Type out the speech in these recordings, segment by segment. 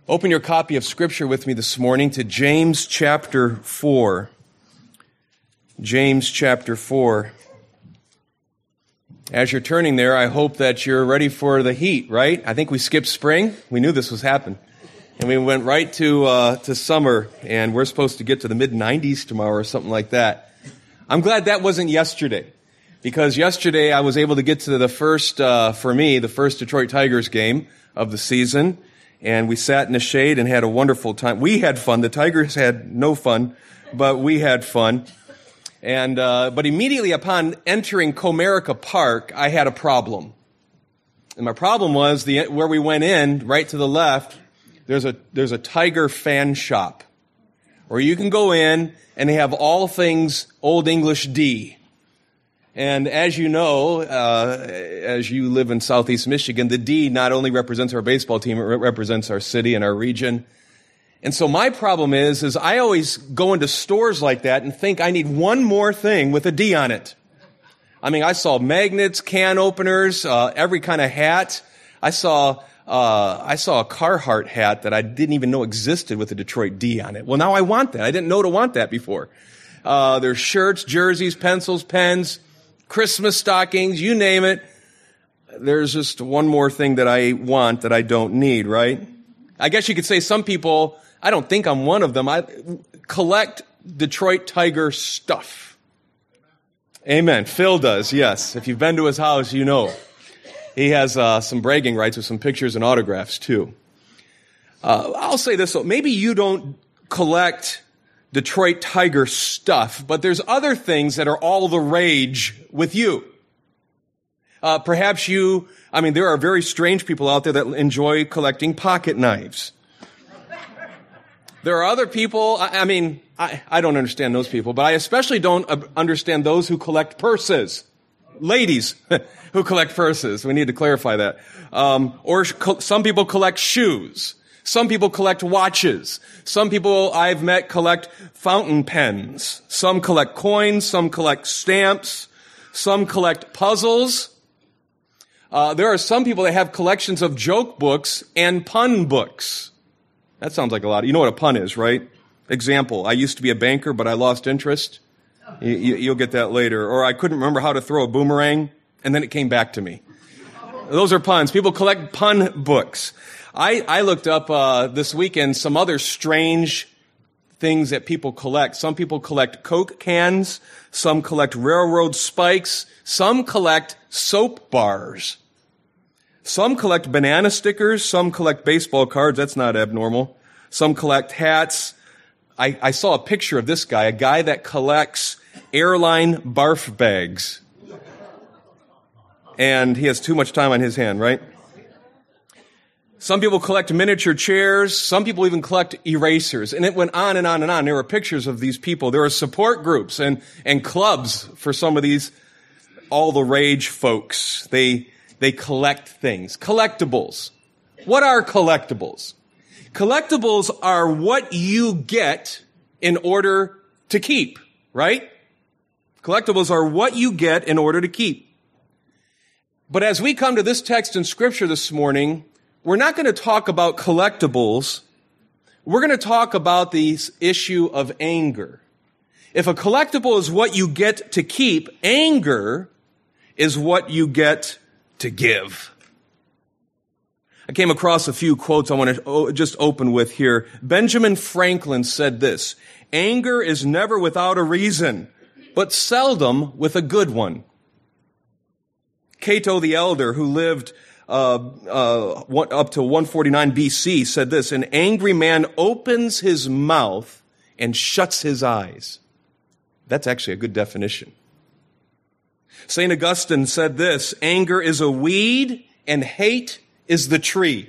Open your copy of Scripture with me this morning to James chapter 4. James chapter 4. As you're turning there, I hope that you're ready for the heat, right? I think we skipped spring. We knew this was happening. And we went right to summer, and we're supposed to get to the mid-90s tomorrow or something like that. I'm glad that wasn't yesterday, because yesterday I was able to get to the first Detroit Tigers game of the season. And we sat in the shade and had a wonderful time. We had fun. The Tigers had no fun, but we had fun. And but immediately upon entering Comerica Park, I had a problem. And my problem was where we went in, right to the left, there's a Tiger fan shop, where you can go in and they have all things Old English D. And as you know, as you live in southeast Michigan, the D not only represents our baseball team, it represents our city and our region. And so my problem is I always go into stores like that and think I need one more thing with a D on it. I mean, I saw magnets, can openers, every kind of hat. I saw a Carhartt hat that I didn't even know existed with a Detroit D on it. Well, now I want that. I didn't know to want that before. There's shirts, jerseys, pencils, pens, Christmas stockings, you name it. There's just one more thing that I want that I don't need, right? I guess you could say some people, I don't think I'm one of them, I collect Detroit Tiger stuff. Amen. Phil does, yes. If you've been to his house, you know. He has some bragging rights with some pictures and autographs, too. I'll say this, though. Maybe you don't collect Detroit Tiger stuff, but there's other things that are all the rage with you. Perhaps there are very strange people out there that enjoy collecting pocket knives. There are other people, I don't understand those people, but I especially don't understand those who collect purses. Ladies who collect purses. We need to clarify that. Some people collect shoes. Some people collect watches. Some people I've met collect fountain pens. Some collect coins. Some collect stamps. Some collect puzzles. There are some people that have collections of joke books and pun books. That sounds like a lot. You know what a pun is, right? Example, I used to be a banker, but I lost interest. You'll get that later. Or I couldn't remember how to throw a boomerang, and then it came back to me. Those are puns. People collect pun books. I looked up this weekend some other strange things that people collect. Some people collect Coke cans. Some collect railroad spikes. Some collect soap bars. Some collect banana stickers. Some collect baseball cards. That's not abnormal. Some collect hats. I saw a picture of this guy, a guy that collects airline barf bags. And he has too much time on his hand, right? Some people collect miniature chairs. Some people even collect erasers. And it went on and on and on. There were pictures of these people. There are support groups and clubs for some of these all the rage folks. They collect things. Collectibles. What are collectibles? Collectibles are what you get in order to keep, right? Collectibles are what you get in order to keep. But as we come to this text in Scripture this morning, we're not going to talk about collectibles. We're going to talk about the issue of anger. If a collectible is what you get to keep, anger is what you get to give. I came across a few quotes I want to just open with here. Benjamin Franklin said this: "Anger is never without a reason, but seldom with a good one." Cato the Elder, who lived up to 149 BC, said this: "An angry man opens his mouth and shuts his eyes." That's actually a good definition. St. Augustine said this: "Anger is a weed and hate is the tree."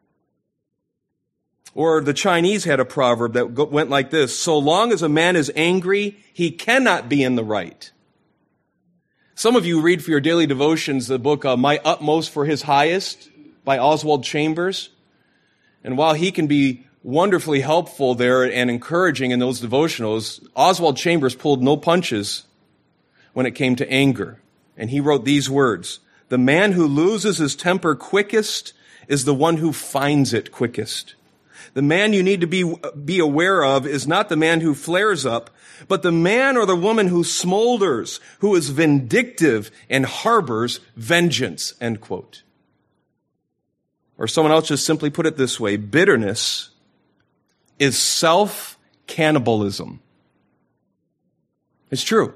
Or the Chinese had a proverb that went like this: "So long as a man is angry, he cannot be in the right." Some of you read for your daily devotions the book My Utmost for His Highest by Oswald Chambers. And while he can be wonderfully helpful there and encouraging in those devotionals, Oswald Chambers pulled no punches when it came to anger. And he wrote these words: "The man who loses his temper quickest is the one who finds it quickest. The man you need to be aware of is not the man who flares up, but the man or the woman who smolders, who is vindictive and harbors vengeance, end quote. Or someone else just simply put it this way: bitterness is self-cannibalism. It's true.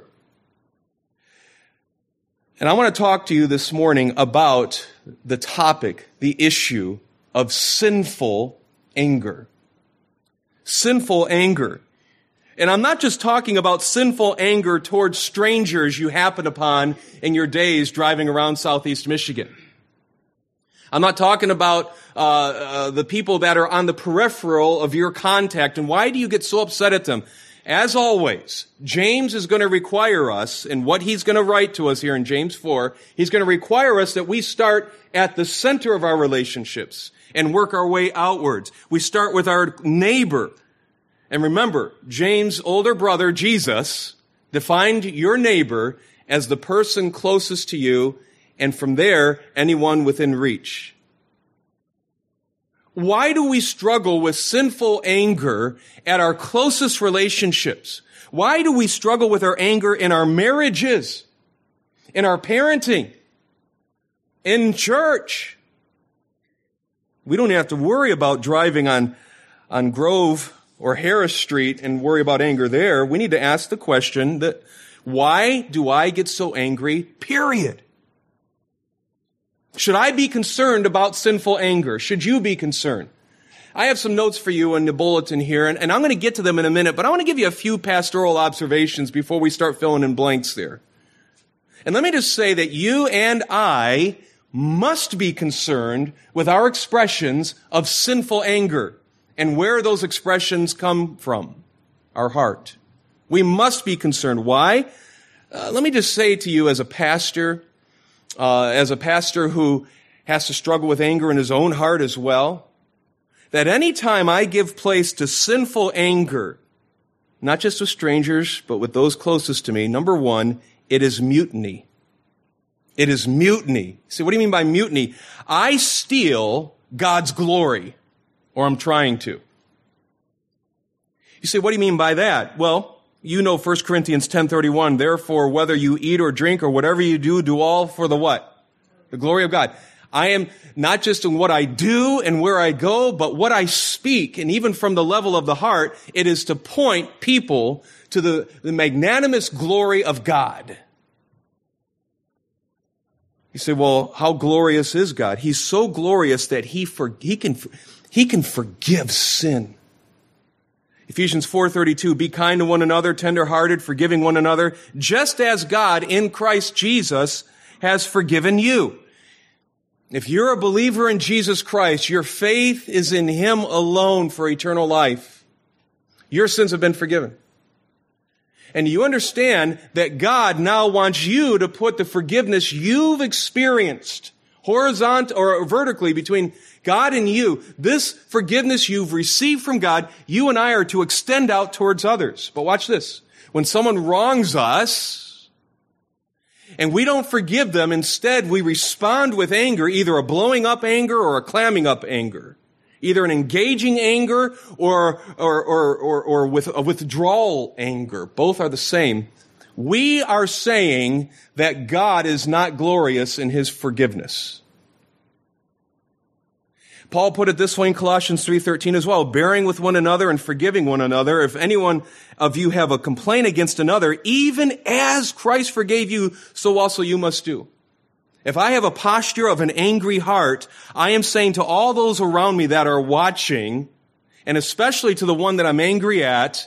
And I want to talk to you this morning about the topic, the issue of sinful anger. Sinful anger. And I'm not just talking about sinful anger towards strangers you happen upon in your days driving around Southeast Michigan. I'm not talking about the people that are on the peripheral of your contact. And why do you get so upset at them? As always, James is going to require us, and what he's going to write to us here in James 4, he's going to require us that we start at the center of our relationships and work our way outwards. We start with our neighbor. And remember, James' older brother, Jesus, defined your neighbor as the person closest to you, and from there, anyone within reach. Why do we struggle with sinful anger at our closest relationships? Why do we struggle with our anger in our marriages, in our parenting, in church? We don't have to worry about driving on Grove or Harris Street and worry about anger there. We need to ask the question that, why do I get so angry, period? Should I be concerned about sinful anger? Should you be concerned? I have some notes for you in the bulletin here, and I'm going to get to them in a minute, but I want to give you a few pastoral observations before we start filling in blanks there. And let me just say that you and I must be concerned with our expressions of sinful anger and where those expressions come from, our heart. We must be concerned. Why? Let me just say to you as a pastor who has to struggle with anger in his own heart as well, that any time I give place to sinful anger, not just with strangers, but with those closest to me, number one, it is mutiny. It is mutiny. See, what do you mean by mutiny? I steal God's glory, or I'm trying to. You say, what do you mean by that? Well, you know 1 Corinthians 10:31, therefore, whether you eat or drink or whatever you do all for the what? The glory of God. I am not just in what I do and where I go, but what I speak, and even from the level of the heart, it is to point people to the magnanimous glory of God. You say, well, how glorious is God? He's so glorious that he can forgive sin. Ephesians 4:32, be kind to one another, tender-hearted, forgiving one another, just as God in Christ Jesus has forgiven you. If you're a believer in Jesus Christ, your faith is in Him alone for eternal life. Your sins have been forgiven. And you understand that God now wants you to put the forgiveness you've experienced horizontal or vertically between God and you. This forgiveness you've received from God, you and I are to extend out towards others. But watch this. When someone wrongs us and we don't forgive them, instead we respond with anger, either a blowing up anger or a clamming up anger. Either an engaging anger or with a withdrawal anger. Both are the same. We are saying that God is not glorious in His forgiveness. Paul put it this way in Colossians 3:13 as well, bearing with one another and forgiving one another. If anyone of you have a complaint against another, even as Christ forgave you, so also you must do. If I have a posture of an angry heart, I am saying to all those around me that are watching, and especially to the one that I'm angry at,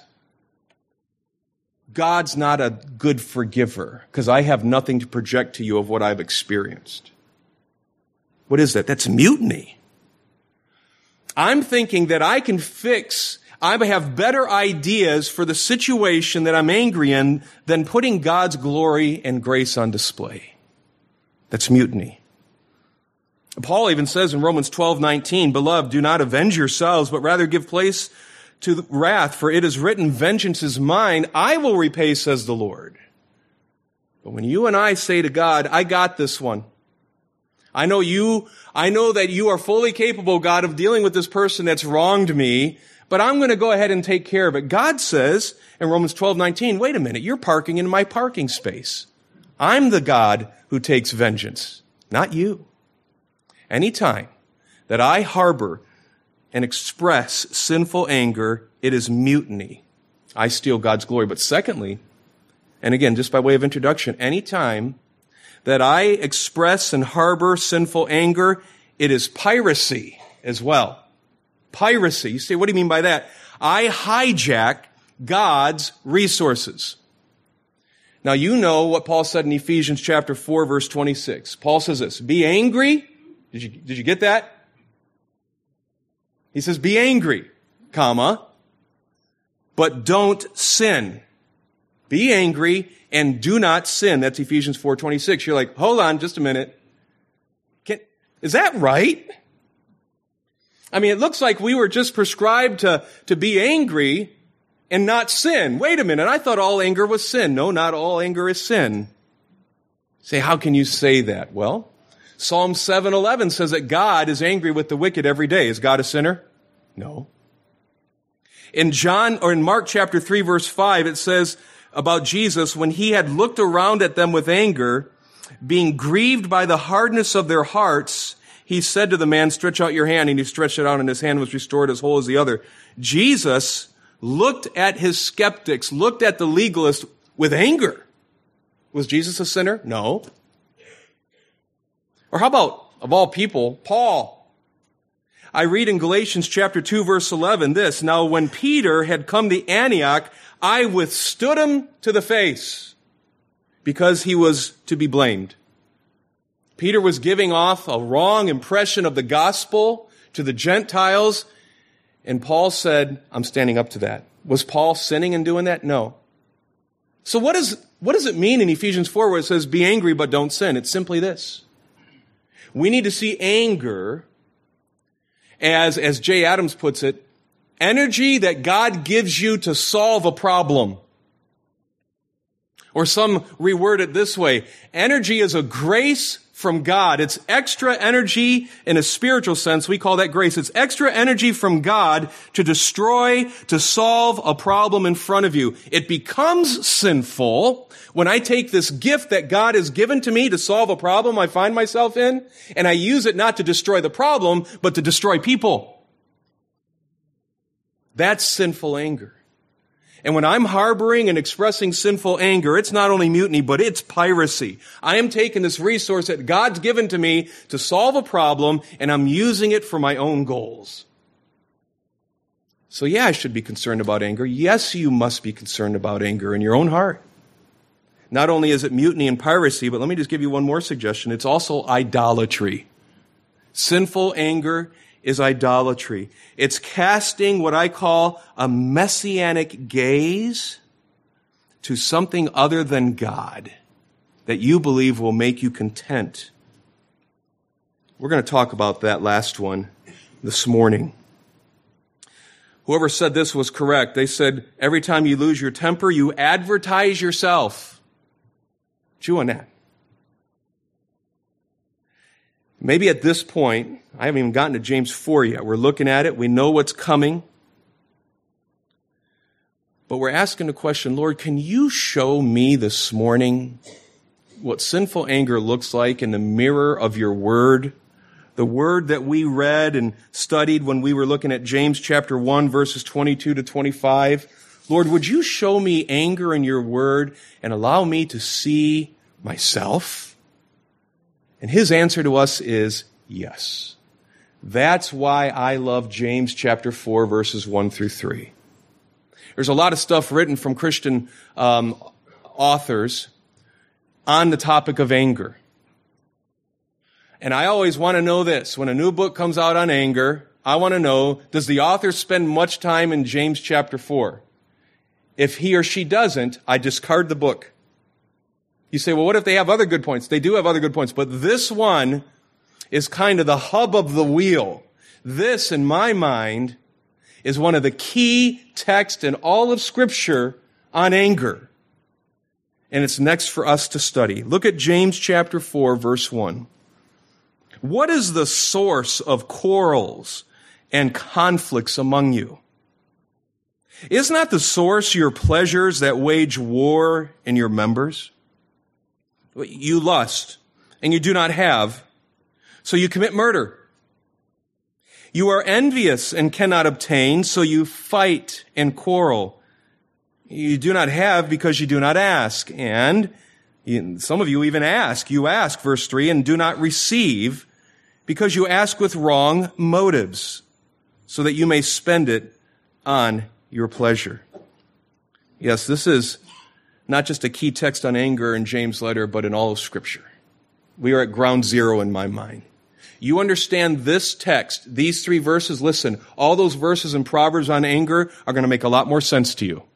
God's not a good forgiver, because I have nothing to project to you of what I've experienced. What is that? That's mutiny. I'm thinking that I have better ideas for the situation that I'm angry in than putting God's glory and grace on display. That's mutiny. Paul even says in Romans 12:19, beloved, do not avenge yourselves, but rather give place to wrath, for it is written, vengeance is mine, I will repay, says the Lord. But when you and I say to God, I got this one. I know that you are fully capable, God, of dealing with this person that's wronged me, but I'm going to go ahead and take care of it. God says in Romans 12:19, wait a minute, you're parking in my parking space. I'm the God who takes vengeance, not you. Anytime that I harbor and express sinful anger, it is mutiny. I steal God's glory. But secondly, and again, just by way of introduction, anytime that I express and harbor sinful anger, it is piracy as well. Piracy. You say, what do you mean by that? I hijack God's resources. Now, you know what Paul said in Ephesians chapter 4, verse 26. Paul says this, be angry. Did you get that? He says, be angry, comma, but don't sin. Be angry and do not sin. That's Ephesians 4:26. You're like, hold on just a minute. Is that right? I mean, it looks like we were just prescribed to be angry and not sin. Wait a minute. I thought all anger was sin. No, not all anger is sin. Say, how can you say that? Well, Psalm 7:11 says that God is angry with the wicked every day. Is God a sinner? No. In Mark chapter 3, verse 5, it says about Jesus, when he had looked around at them with anger, being grieved by the hardness of their hearts, he said to the man, stretch out your hand, and he stretched it out, and his hand was restored as whole as the other. Jesus looked at his skeptics, looked at the legalists with anger. Was Jesus a sinner? No. Or how about, of all people, Paul? I read in Galatians chapter 2, verse 11 this, now when Peter had come to Antioch, I withstood him to the face because he was to be blamed. Peter was giving off a wrong impression of the gospel to the Gentiles, and Paul said, I'm standing up to that. Was Paul sinning in doing that? No. So what does it mean in Ephesians 4 where it says, be angry but don't sin? It's simply this. We need to see anger as Jay Adams puts it, energy that God gives you to solve a problem. Or some reword it this way, energy is a grace from God. It's extra energy in a spiritual sense. We call that grace. It's extra energy from God to destroy, to solve a problem in front of you. It becomes sinful when I take this gift that God has given to me to solve a problem I find myself in, and I use it not to destroy the problem, but to destroy people. That's sinful anger. And when I'm harboring and expressing sinful anger, it's not only mutiny, but it's piracy. I am taking this resource that God's given to me to solve a problem, and I'm using it for my own goals. So yeah, I should be concerned about anger. Yes, you must be concerned about anger in your own heart. Not only is it mutiny and piracy, but let me just give you one more suggestion. It's also idolatry. Sinful anger is idolatry. It's casting what I call a messianic gaze to something other than God that you believe will make you content. We're going to talk about that last one this morning. Whoever said this was correct. They said, every time you lose your temper, you advertise yourself. Chew on that. Maybe at this point, I haven't even gotten to James 4 yet. We're looking at it. We know what's coming. But we're asking the question, Lord, can you show me this morning what sinful anger looks like in the mirror of your word? The word that we read and studied when we were looking at James chapter 1, verses 22 to 25. Lord, would you show me anger in your word and allow me to see myself? And his answer to us is yes. That's why I love James chapter 4, verses 1 through 3. There's a lot of stuff written from Christian authors on the topic of anger. And I always want to know this. When a new book comes out on anger, I want to know, does the author spend much time in James chapter 4? If he or she doesn't, I discard the book. You say, well, what if they have other good points? They do have other good points, but this one is kind of the hub of the wheel. This, in my mind, is one of the key texts in all of Scripture on anger. And it's next for us to study. Look at James chapter 4, verse 1. What is the source of quarrels and conflicts among you? Is not the source your pleasures that wage war in your members? You lust, and you do not have, so you commit murder. You are envious and cannot obtain, so you fight and quarrel. You do not have because you do not ask. And some of you even ask. You ask, verse 3, and do not receive because you ask with wrong motives, so that you may spend it on your pleasure. Yes, this is not just a key text on anger in James' letter, but in all of Scripture. We are at ground zero in my mind. You understand this text, these 3 verses, listen, all those verses in Proverbs on anger are going to make a lot more sense to you.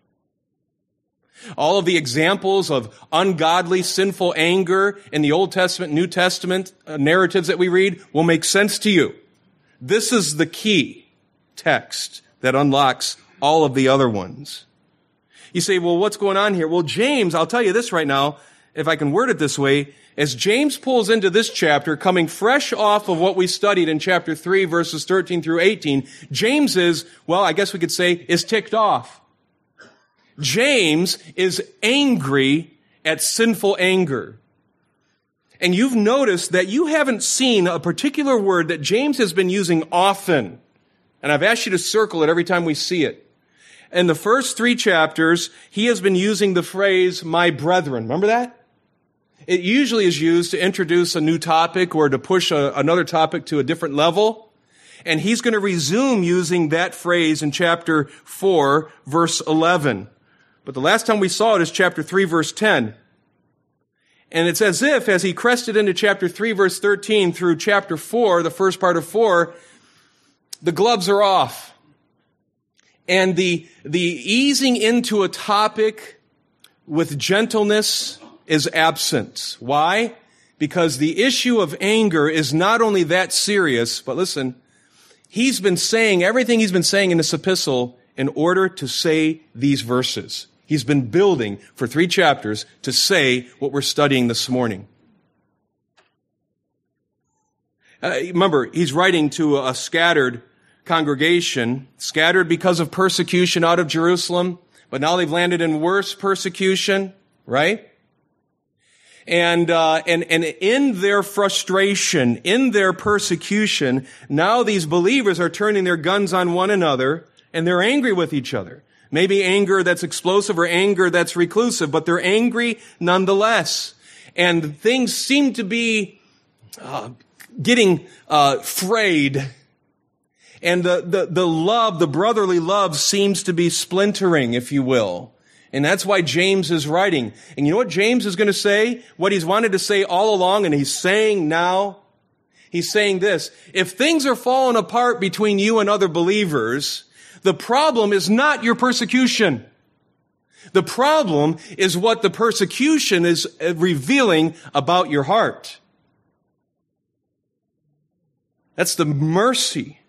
All of the examples of ungodly, sinful anger in the Old Testament, New Testament narratives that we read will make sense to you. This is the key text that unlocks all of the other ones. You say, well, what's going on here? Well, James, I'll tell you this right now, if I can word it this way, as James pulls into this chapter, coming fresh off of what we studied in chapter 3, verses 13 through 18, James is, well, I guess we could say, is ticked off. James is angry at sinful anger. And you've noticed that you haven't seen a particular word that James has been using often. And I've asked you to circle it every time we see it. In the first 3 chapters, he has been using the phrase, my brethren. Remember that? It usually is used to introduce a new topic or to push another topic to a different level. And he's going to resume using that phrase in chapter 4, verse 11. But the last time we saw it is chapter 3, verse 10. And it's as if, as he crested into chapter 3, verse 13 through chapter 4, the first part of 4, the gloves are off. And the easing into a topic with gentleness is absent. Why? Because the issue of anger is not only that serious, but listen, he's been saying everything he's been saying in this epistle in order to say these verses. He's been building for 3 chapters to say what we're studying this morning. Remember, he's writing to a scattered congregation, scattered because of persecution out of Jerusalem, but now they've landed in worse persecution, right? And in their frustration, in their persecution, now these believers are turning their guns on one another, and they're angry with each other. Maybe anger that's explosive or anger that's reclusive, but they're angry nonetheless. And things seem to be getting frayed. And the love, the brotherly love seems to be splintering, if you will. And that's why James is writing. And you know what James is going to say? What he's wanted to say all along, and he's saying now? He's saying this: if things are falling apart between you and other believers, the problem is not your persecution. The problem is what the persecution is revealing about your heart. That's the mercy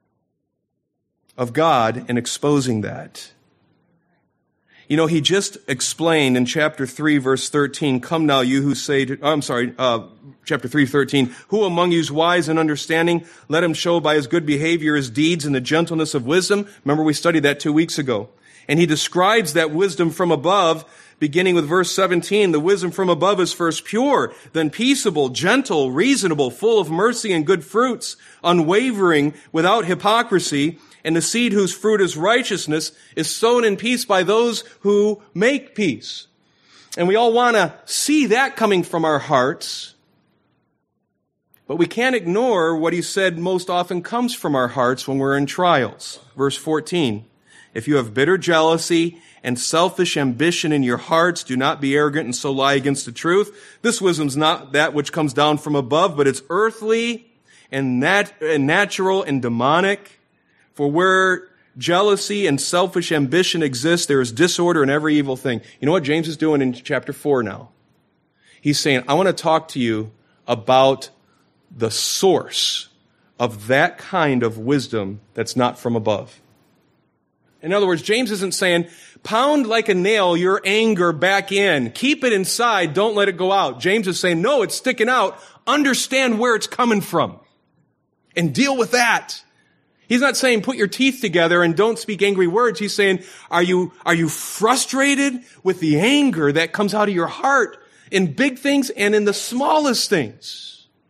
of God in exposing that. You know, he just explained in chapter 3, verse 13, come now you who say, chapter 3, 13, who among you is wise and understanding? Let him show by his good behavior his deeds and the gentleness of wisdom. Remember, we studied that 2 weeks ago. And he describes that wisdom from above, beginning with verse 17. The wisdom from above is first pure, then peaceable, gentle, reasonable, full of mercy and good fruits, unwavering, without hypocrisy. And the seed whose fruit is righteousness is sown in peace by those who make peace. And we all want to see that coming from our hearts. But we can't ignore what he said most often comes from our hearts when we're in trials. Verse 14, if you have bitter jealousy and selfish ambition in your hearts, do not be arrogant and so lie against the truth. This wisdom's not that which comes down from above, but it's earthly and natural and demonic. For where jealousy and selfish ambition exist, there is disorder in every evil thing. You know what James is doing in chapter 4 now? He's saying, I want to talk to you about the source of that kind of wisdom that's not from above. In other words, James isn't saying, pound like a nail your anger back in. Keep it inside. Don't let it go out. James is saying, no, it's sticking out. Understand where it's coming from and deal with that. He's not saying put your teeth together and don't speak angry words. He's saying, are you frustrated with the anger that comes out of your heart in big things and in the smallest things?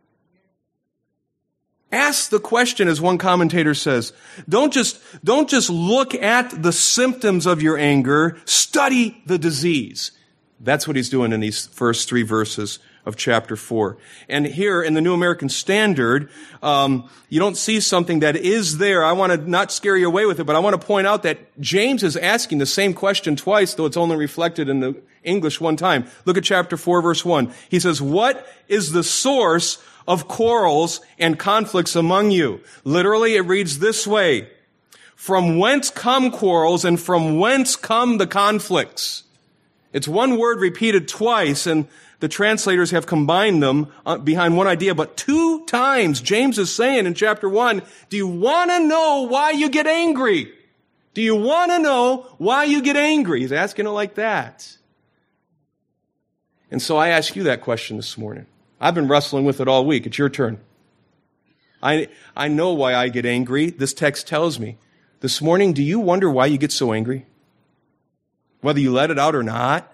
Ask the question, as one commentator says. Don't just look at the symptoms of your anger. Study the disease. That's what he's doing in these first 3 verses of chapter 4. And here in the New American Standard, you don't see something that is there. I want to not scare you away with it, but I want to point out that James is asking the same question twice, though it's only reflected in the English one time. Look at chapter 4, verse 1. He says, what is the source of quarrels and conflicts among you? Literally, it reads this way: from whence come quarrels and from whence come the conflicts? It's one word repeated twice, and the translators have combined them behind one idea, but 2 times James is saying in chapter 1, do you want to know why you get angry? Do you want to know why you get angry? He's asking it like that. And so I ask you that question this morning. I've been wrestling with it all week. It's your turn. I know why I get angry. This text tells me. This morning, do you wonder why you get so angry? Whether you let it out or not?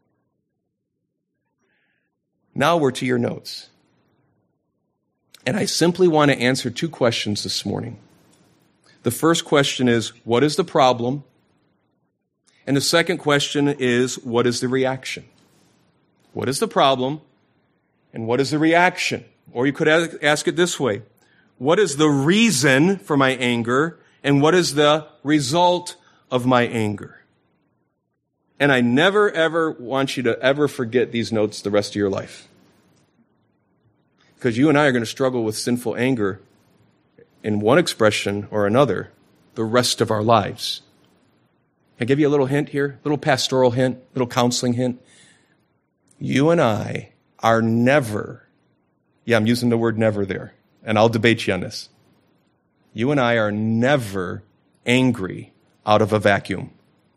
Now we're to your notes. And I simply want to answer 2 questions this morning. The first question is, what is the problem? And the second question is, what is the reaction? What is the problem? And what is the reaction? Or you could ask it this way. What is the reason for my anger? And what is the result of my anger? And I never, ever want you to ever forget these notes the rest of your life. Because you and I are going to struggle with sinful anger in one expression or another the rest of our lives. Can I give you a little hint here? A little pastoral hint, a little counseling hint? You and I are never, I'm using the word never there, and I'll debate you on this. You and I are never angry out of a vacuum.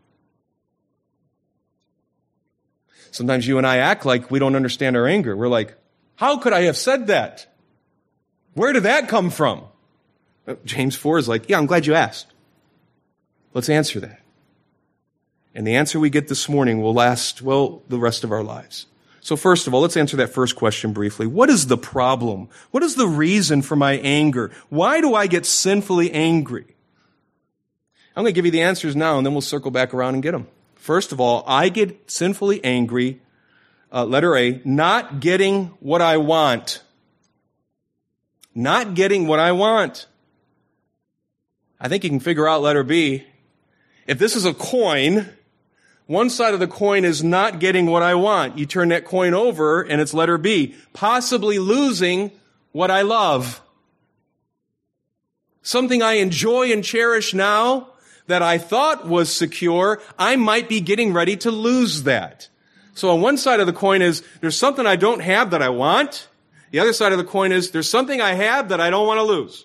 Sometimes you and I act like we don't understand our anger. We're like, how could I have said that? Where did that come from? James 4 is like, I'm glad you asked. Let's answer that. And the answer we get this morning will last, the rest of our lives. So first of all, let's answer that first question briefly. What is the problem? What is the reason for my anger? Why do I get sinfully angry? I'm going to give you the answers now, and then we'll circle back around and get them. First of all, I get sinfully angry, letter A, not getting what I want. Not getting what I want. I think you can figure out letter B. If this is a coin, one side of the coin is not getting what I want. You turn that coin over and it's letter B, possibly losing what I love. Something I enjoy and cherish now that I thought was secure, I might be getting ready to lose that. So on one side of the coin is there's something I don't have that I want. The other side of the coin is there's something I have that I don't want to lose.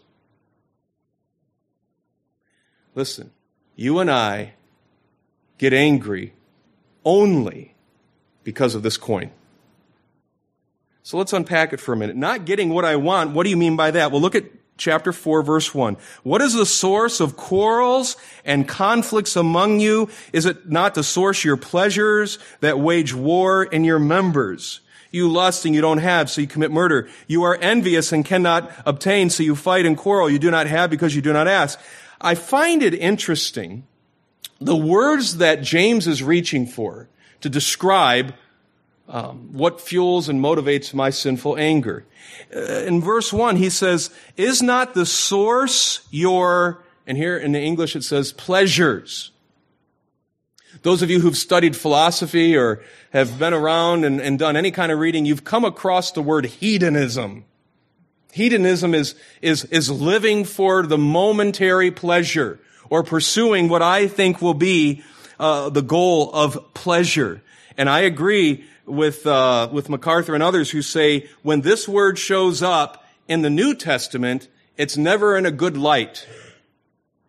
Listen, you and I get angry only because of this coin. So let's unpack it for a minute. Not getting what I want, what do you mean by that? Well, look at chapter 4, verse 1. What is the source of quarrels and conflicts among you? Is it not the source your pleasures that wage war in your members? You lust and you don't have, so you commit murder. You are envious and cannot obtain, so you fight and quarrel. You do not have because you do not ask. I find it interesting, the words that James is reaching for to describe what fuels and motivates my sinful anger. In verse 1, he says, is not the source your, and here in the English it says, pleasures. Those of you who've studied philosophy or have been around and done any kind of reading, you've come across the word hedonism. Hedonism is living for the momentary pleasure or pursuing what I think will be the goal of pleasure. And I agree with MacArthur and others who say when this word shows up in the New Testament, it's never in a good light.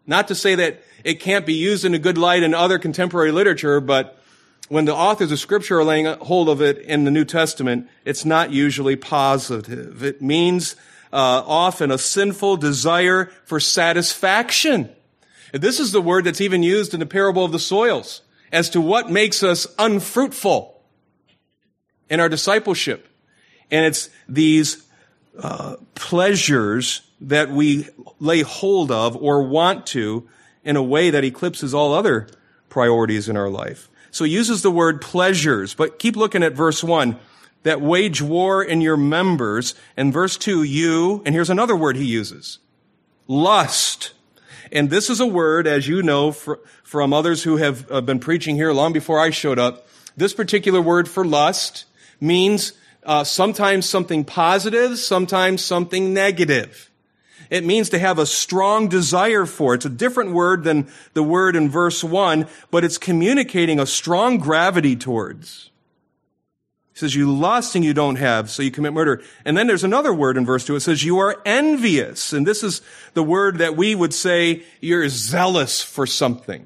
Not to say that it can't be used in a good light in other contemporary literature, but when the authors of Scripture are laying hold of it in the New Testament, it's not usually positive. It means often a sinful desire for satisfaction. This is the word that's even used in the parable of the soils as to what makes us unfruitful in our discipleship. And it's these pleasures that we lay hold of or want to in a way that eclipses all other priorities in our life. So he uses the word pleasures, but keep looking at verse 1, that wage war in your members. And verse 2, you, and here's another word he uses, lust. And this is a word, as you know, from others who have been preaching here long before I showed up. This particular word for lust means sometimes something positive, sometimes something negative. It means to have a strong desire for it. It's a different word than the word in verse 1, but it's communicating a strong gravity towards. It says, you lust and you don't have, so you commit murder. And then there's another word in verse 2. It says, you are envious. And this is the word that we would say you're zealous for something.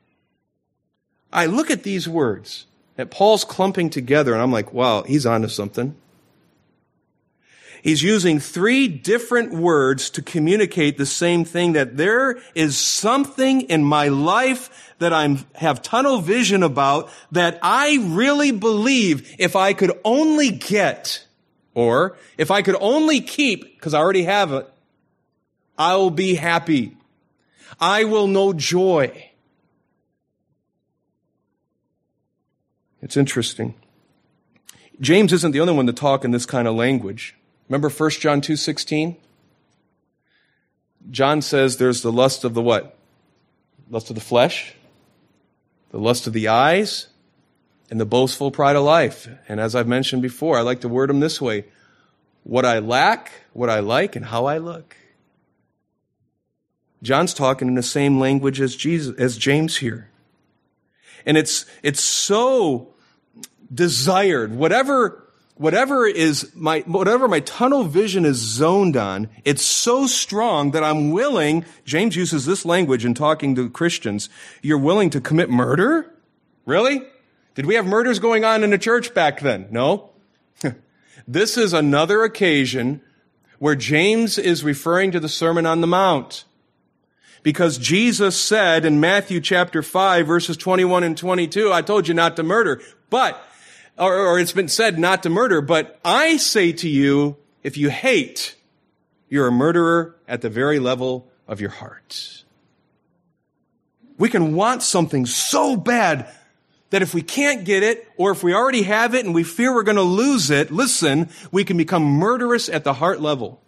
I look at these words that Paul's clumping together, and I'm like, wow, he's onto something. He's using 3 different words to communicate the same thing, that there is something in my life that I have tunnel vision about that I really believe if I could only get, or if I could only keep, because I already have it, I will be happy. I will know joy. It's interesting. James isn't the only one to talk in this kind of language. Remember 1 John 2:16? John says there's the lust of the what? Lust of the flesh, the lust of the eyes, and the boastful pride of life. And as I've mentioned before, I like to word them this way: what I lack, what I like, and how I look. John's talking in the same language as James here. And it's so desired, whatever my tunnel vision is zoned on, it's so strong that I'm willing, James uses this language in talking to Christians, you're willing to commit murder? Really? Did we have murders going on in the church back then? No. This is another occasion where James is referring to the Sermon on the Mount. Because Jesus said in Matthew chapter 5, verses 21 and 22, I told you not to murder, or it's been said not to murder, but I say to you, if you hate, you're a murderer at the very level of your heart. We can want something so bad that if we can't get it, or if we already have it and we fear we're going to lose it, listen, we can become murderous at the heart level.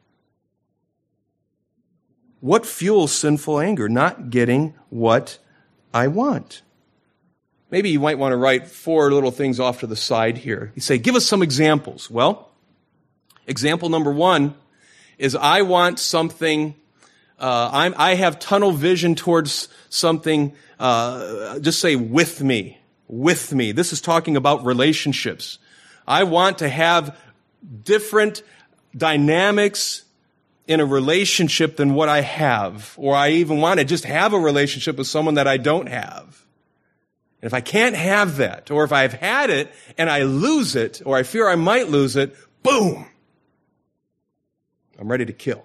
What fuels sinful anger? Not getting what I want. Maybe you might want to write 4 little things off to the side here. You say, give us some examples. Well, example number 1 is I want something, I have tunnel vision towards something, just say with me. This is talking about relationships. I want to have different dynamics in a relationship than what I have, or I even want to just have a relationship with someone that I don't have. And if I can't have that, or if I've had it and I lose it, or I fear I might lose it, boom! I'm ready to kill.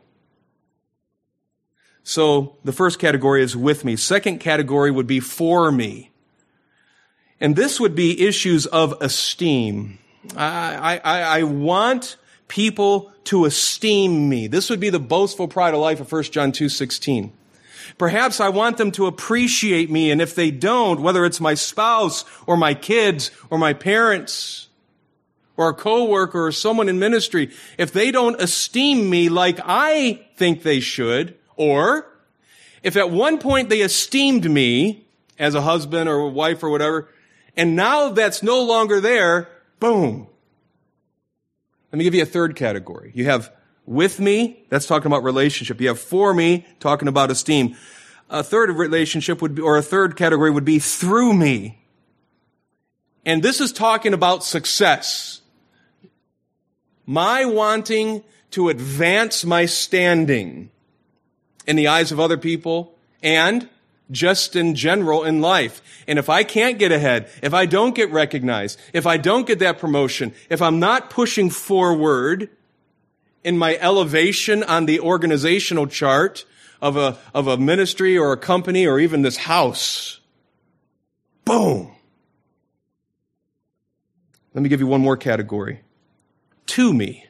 So the first category is with me. Second category would be for me. And this would be issues of esteem. I want people to esteem me. This would be the boastful pride of life of 1 John 2:16. Perhaps I want them to appreciate me, and if they don't, whether it's my spouse or my kids or my parents or a coworker or someone in ministry, if they don't esteem me like I think they should, or if at one point they esteemed me as a husband or a wife or whatever, and now that's no longer there, boom. Let me give you a third category. You have with me, that's talking about relationship. You have for me, talking about esteem. A third relationship would be, or a third category would be through me. And this is talking about success. My wanting to advance my standing in the eyes of other people, and just in general in life. And if I can't get ahead, if I don't get recognized, if I don't get that promotion, if I'm not pushing forward in my elevation on the organizational chart of a ministry or a company or even this house, boom. Let me give you one more category. To me.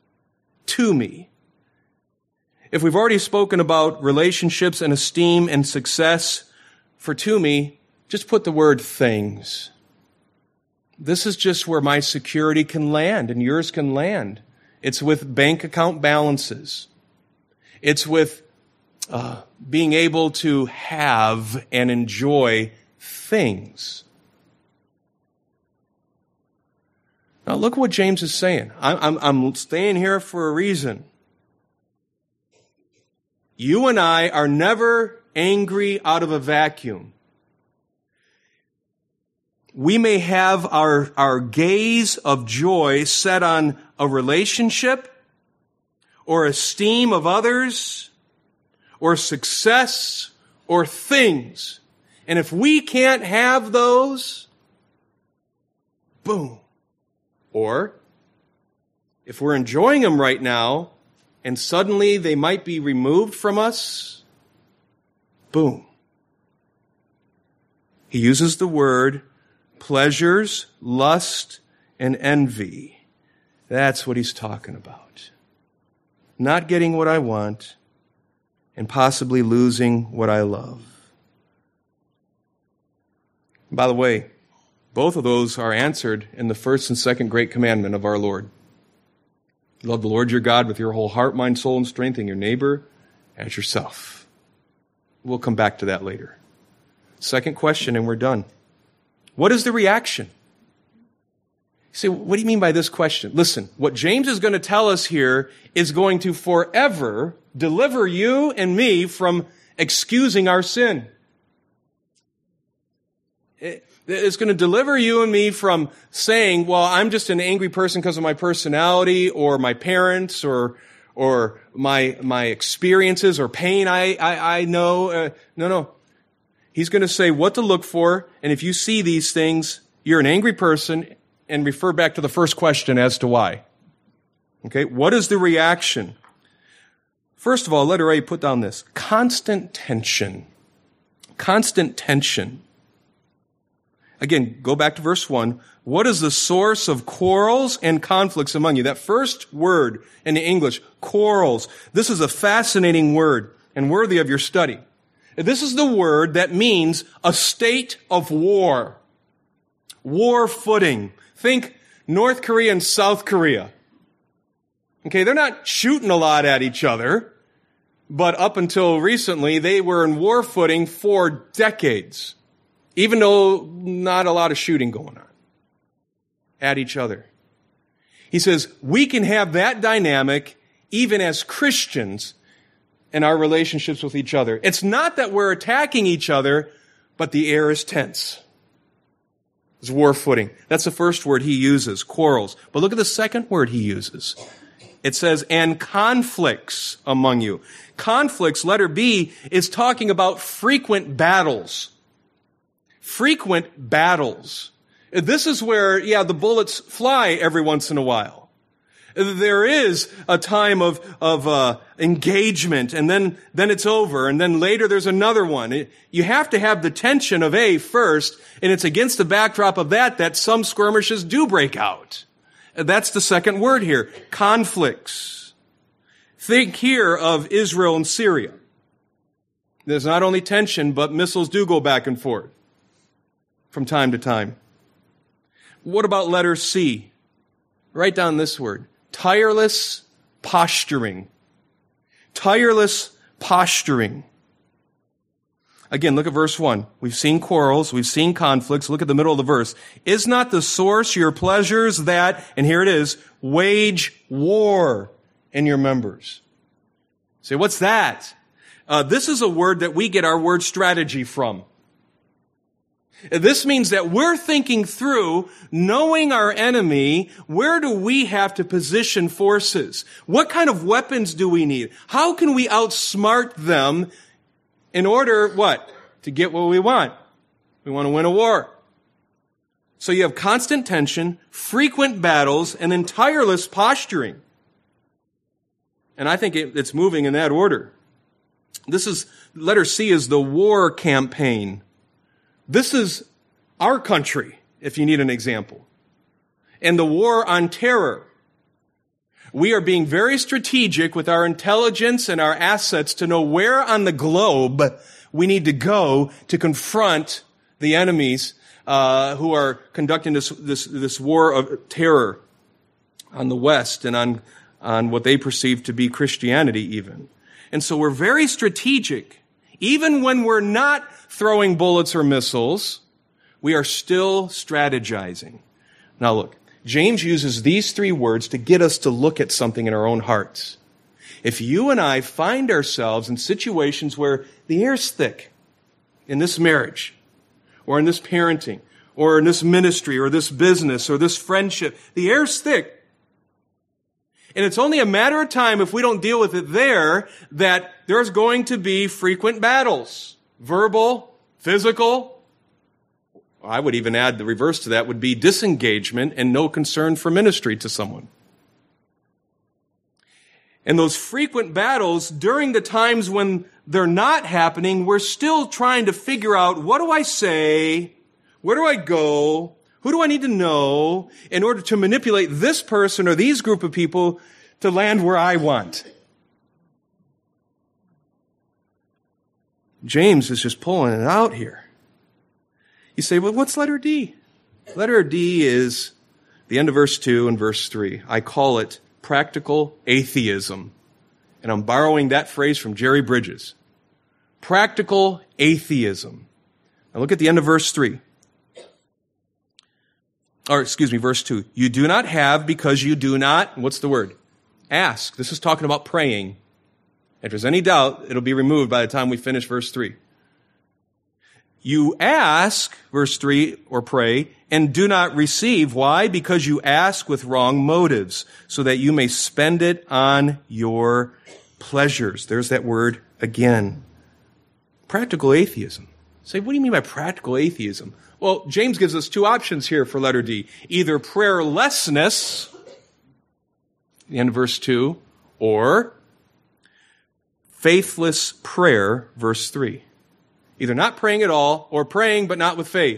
If we've already spoken about relationships and esteem and success, for to me, just put the word things. This is just where my security can land and yours can land. It's with bank account balances. It's with being able to have and enjoy things. Now look what James is saying. I'm staying here for a reason. You and I are never angry out of a vacuum. We may have our gaze of joy set on a relationship or esteem of others or success or things. And if we can't have those, boom. Or if we're enjoying them right now and suddenly they might be removed from us, boom. He uses the word pleasures, lust, and envy. That's what he's talking about. Not getting what I want and possibly losing what I love. By the way, both of those are answered in the first and second great commandment of our Lord. Love the Lord your God with your whole heart, mind, soul, and strength, and your neighbor as yourself. We'll come back to that later. Second question, and we're done. What is the reaction? You say, what do you mean by this question? Listen, what James is going to tell us here is going to forever deliver you and me from excusing our sin. It's going to deliver you and me from saying, well, I'm just an angry person because of my personality or my parents or my experiences or pain I know. No. He's going to say what to look for, and if you see these things, you're an angry person, and refer back to the first question as to why. Okay, what is the reaction? First of all, letter A, put down this. Constant tension. Constant tension. Again, go back to verse 1. What is the source of quarrels and conflicts among you? That first word in the English, quarrels. This is a fascinating word and worthy of your study. This is the word that means a state of war. War footing. Think North Korea and South Korea. Okay, they're not shooting a lot at each other, but up until recently, they were in war footing for decades. Even though not a lot of shooting going on at each other. He says, we can have that dynamic even as Christians in our relationships with each other. It's not that we're attacking each other, but the air is tense. It's war footing. That's the first word he uses, quarrels. But look at the second word he uses. It says, and conflicts among you. Conflicts, letter B, is talking about frequent battles. Frequent battles. This is where, the bullets fly every once in a while. There is a time of engagement, and then it's over, and then later there's another one. You have to have the tension of A first, and it's against the backdrop of that some skirmishes do break out. That's the second word here, conflicts. Think here of Israel and Syria. There's not only tension, but missiles do go back and forth from time to time. What about letter C? Write down this word. Tireless posturing. Tireless posturing. Again, look at verse 1. We've seen quarrels. We've seen conflicts. Look at the middle of the verse. Is not the source your pleasures that, and here it is, wage war in your members? Say, what's that? This is a word that we get our word strategy from. This means that we're thinking through, knowing our enemy, where do we have to position forces? What kind of weapons do we need? How can we outsmart them in order, what? To get what we want. We want to win a war. So you have constant tension, frequent battles, and then tireless posturing. And I think it's moving in that order. Letter C is the war campaign. This is our country, if you need an example. And the war on terror. We are being very strategic with our intelligence and our assets to know where on the globe we need to go to confront the enemies who are conducting this war of terror on the West and on what they perceive to be Christianity even. And so we're very strategic. Even when we're not throwing bullets or missiles, we are still strategizing. Now look, James uses these three words to get us to look at something in our own hearts. If you and I find ourselves in situations where the air's thick in this marriage, or in this parenting, or in this ministry, or this business, or this friendship, the air's thick. And it's only a matter of time, if we don't deal with it there, that there's going to be frequent battles. Verbal, physical. I would even add the reverse to that would be disengagement and no concern for ministry to someone. And those frequent battles, during the times when they're not happening, we're still trying to figure out, what do I say? Where do I go? Who do I need to know in order to manipulate this person or these group of people to land where I want? James is just pulling it out here. You say, well, what's letter D? Letter D is the end of verse 2 and verse 3. I call it practical atheism. And I'm borrowing that phrase from Jerry Bridges. Practical atheism. Now look at the end of verse 3. Verse 2. You do not have because you do not, what's the word? Ask. This is talking about praying. If there's any doubt, it'll be removed by the time we finish verse 3. You ask, verse 3, or pray, and do not receive. Why? Because you ask with wrong motives, so that you may spend it on your pleasures. There's that word again. Practical atheism. Say, what do you mean by practical atheism? Well, James gives us two options here for letter D. Either prayerlessness, the end of verse 2, or faithless prayer, verse 3. Either not praying at all, or praying but not with faith.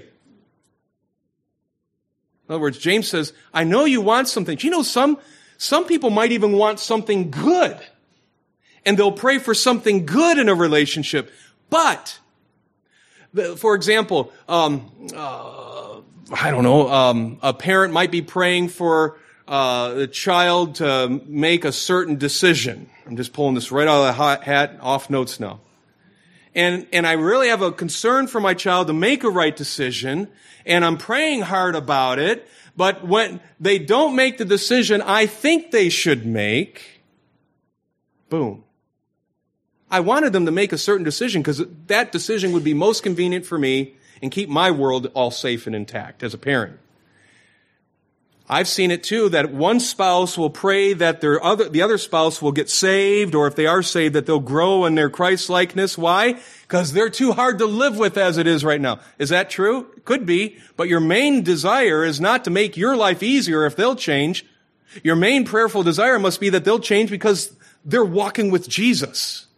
In other words, James says, I know you want something. Do you know some people might even want something good. And they'll pray for something good in a relationship. But, for example, a parent might be praying for the child to make a certain decision. I'm just pulling this right out of the hat, off notes now. And I really have a concern for my child to make a right decision, and I'm praying hard about it, but when they don't make the decision I think they should make, boom. I wanted them to make a certain decision because that decision would be most convenient for me and keep my world all safe and intact as a parent. I've seen it too, that one spouse will pray that the other spouse will get saved, or if they are saved, that they'll grow in their Christ-likeness. Why? Because they're too hard to live with as it is right now. Is that true? It could be. But your main desire is not to make your life easier if they'll change. Your main prayerful desire must be that they'll change because they're walking with Jesus.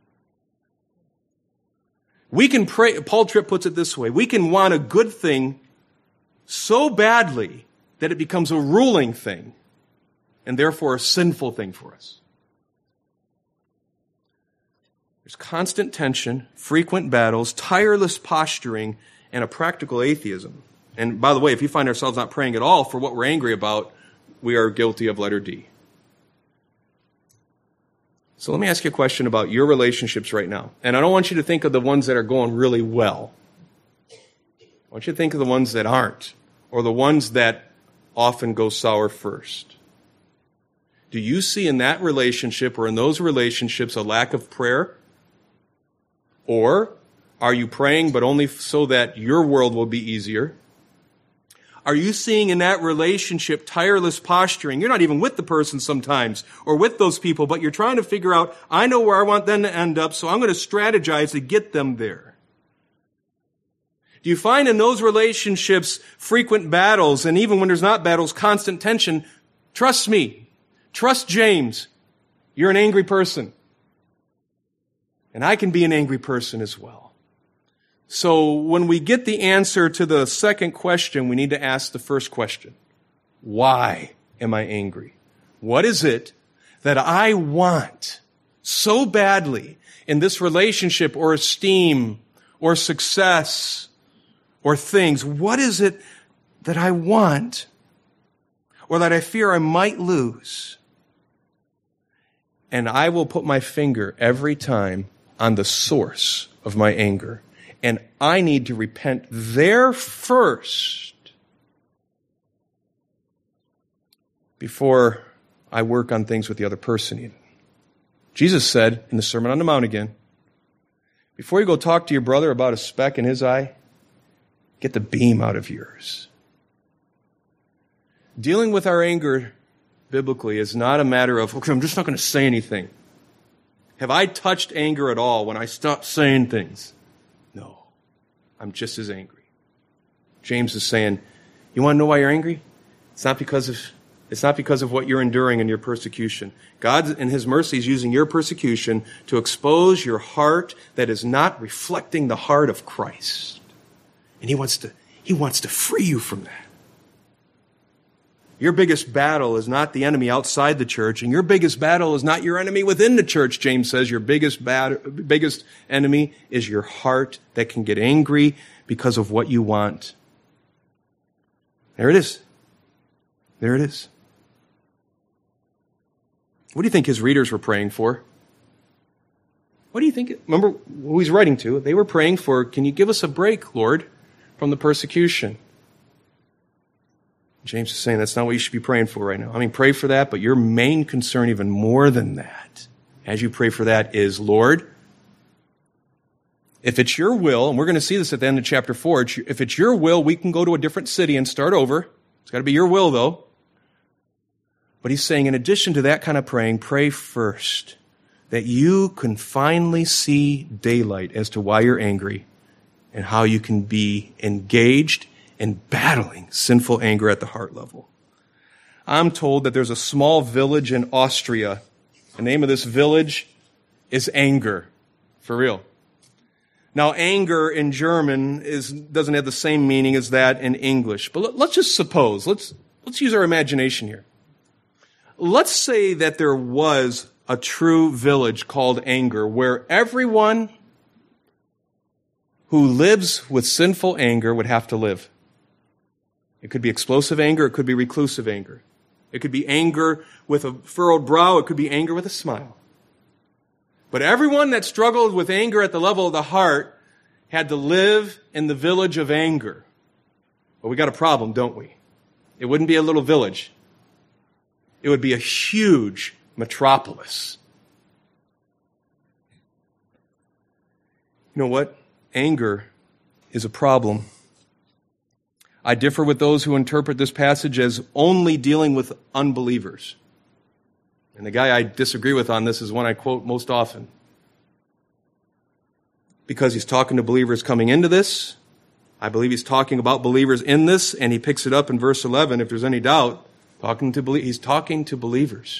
We can pray, Paul Tripp puts it this way, we can want a good thing so badly that it becomes a ruling thing, and therefore a sinful thing for us. There's constant tension, frequent battles, tireless posturing, and a practical atheism. And by the way, if you find ourselves not praying at all for what we're angry about, we are guilty of letter D. So let me ask you a question about your relationships right now. And I don't want you to think of the ones that are going really well. I want you to think of the ones that aren't, or the ones that often go sour first. Do you see in that relationship or in those relationships a lack of prayer? Or are you praying but only so that your world will be easier? Are you seeing in that relationship tireless posturing? You're not even with the person sometimes or with those people, but you're trying to figure out, I know where I want them to end up, so I'm going to strategize to get them there. Do you find in those relationships frequent battles, and even when there's not battles, constant tension? Trust me. Trust James. You're an angry person. And I can be an angry person as well. So when we get the answer to the second question, we need to ask the first question. Why am I angry? What is it that I want so badly in this relationship or esteem or success or things? What is it that I want or that I fear I might lose? And I will put my finger every time on the source of my anger. And I need to repent there first before I work on things with the other person even. Jesus said in the Sermon on the Mount again, before you go talk to your brother about a speck in his eye, get the beam out of yours. Dealing with our anger biblically is not a matter of, okay, I'm just not going to say anything. Have I touched anger at all when I stopped saying things? No. I'm just as angry. James is saying, you want to know why you're angry? It's not because of what you're enduring in your persecution. God, in His mercy, is using your persecution to expose your heart that is not reflecting the heart of Christ. And He wants to free you from that. Your biggest battle is not the enemy outside the church, and your biggest battle is not your enemy within the church. James says your biggest enemy is your heart that can get angry because of what you want. There it is. There it is. What do you think his readers were praying for? What do you think? Remember who he's writing to? They were praying for, can you give us a break, Lord, from the persecution? James is saying that's not what you should be praying for right now. I mean, pray for that, but your main concern, even more than that, as you pray for that, is, Lord, if it's your will, and we're going to see this at the end of chapter 4, if it's your will, we can go to a different city and start over. It's got to be your will, though. But he's saying, in addition to that kind of praying, pray first that you can finally see daylight as to why you're angry and how you can be engaged in battling sinful anger at the heart level. I'm told that there's a small village in Austria. The name of this village is Anger. For real. Now, anger in German doesn't have the same meaning as that in English. But let's just suppose, let's use our imagination here. Let's say that there was a true village called Anger where everyone who lives with sinful anger would have to live. It could be explosive anger. It could be reclusive anger. It could be anger with a furrowed brow. It could be anger with a smile. But everyone that struggled with anger at the level of the heart had to live in the village of anger. Well, we got a problem, don't we? It wouldn't be a little village. It would be a huge metropolis. You know what? Anger is a problem. I differ with those who interpret this passage as only dealing with unbelievers. And the guy I disagree with on this is one I quote most often. Because he's talking to believers coming into this. I believe he's talking about believers in this, and he picks it up in verse 11, if there's any doubt. He's talking to believers.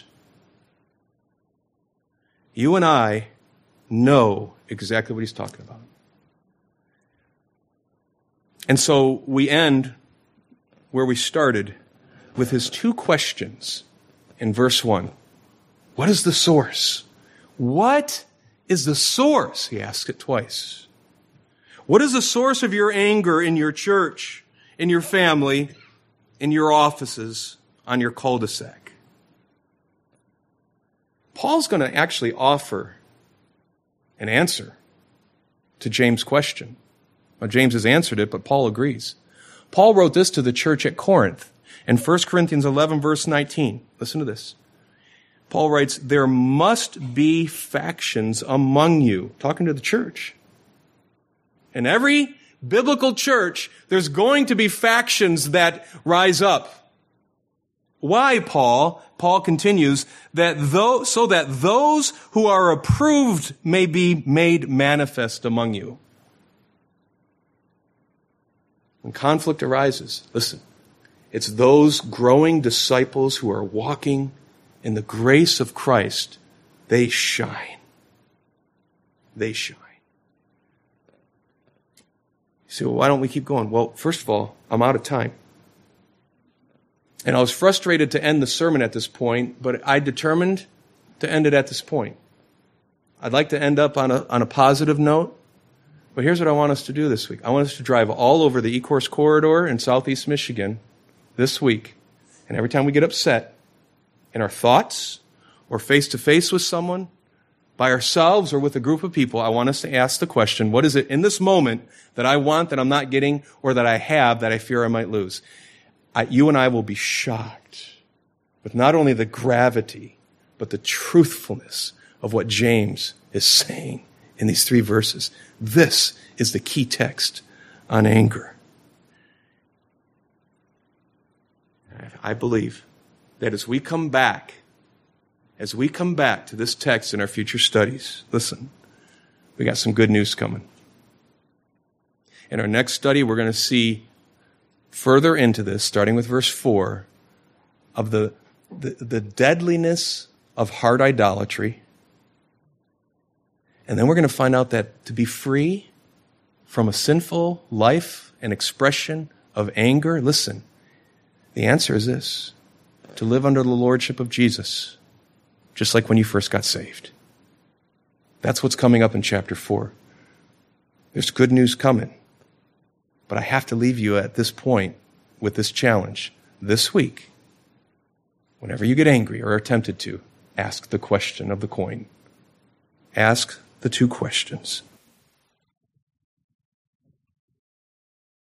You and I know exactly what he's talking about. And so we end where we started with his two questions in verse 1. What is the source? What is the source? He asks it twice. What is the source of your anger in your church, in your family, in your offices, on your cul-de-sac? Paul's going to actually offer an answer to James' question. Well, James has answered it, but Paul agrees. Paul wrote this to the church at Corinth in 1 Corinthians 11, verse 19. Listen to this. Paul writes, there must be factions among you, talking to the church. And every biblical church, there's going to be factions that rise up. Why, Paul? Paul continues, so that those who are approved may be made manifest among you. When conflict arises, listen, it's those growing disciples who are walking in the grace of Christ. They shine. They shine. So why don't we keep going? Well, first of all, I'm out of time. And I was frustrated to end the sermon at this point, but I determined to end it at this point. I'd like to end up on a positive note, but here's what I want us to do this week. I want us to drive all over the E-Course corridor in southeast Michigan this week. And every time we get upset in our thoughts or face-to-face with someone, by ourselves or with a group of people, I want us to ask the question, what is it in this moment that I want that I'm not getting or that I have that I fear I might lose? You and I will be shocked with not only the gravity, but the truthfulness of what James is saying in these 3 verses. This is the key text on anger. I believe that as we come back to this text in our future studies, listen, we got some good news coming. In our next study, we're going to see further into this, starting with verse 4, of the deadliness of heart idolatry. And then we're going to find out that to be free from a sinful life and expression of anger, listen, the answer is this: to live under the lordship of Jesus, just like when you first got saved. That's what's coming up in chapter 4. There's good news coming. But I have to leave you at this point with this challenge. This week, whenever you get angry or are tempted to, ask the question of the coin. Ask the 2 questions.